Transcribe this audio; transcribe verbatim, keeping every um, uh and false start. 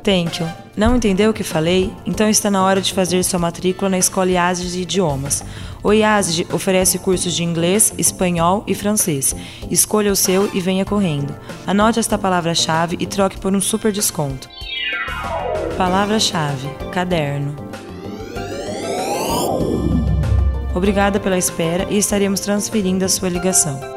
Thank you. Não entendeu o que falei? Então está na hora de fazer sua matrícula na Escola IASIG de Idiomas. O IASIG oferece cursos de inglês, espanhol e francês. Escolha o seu e venha correndo. Anote esta palavra-chave e troque por um super desconto. Palavra-chave: caderno. Obrigada pela espera e estaremos transferindo a sua ligação.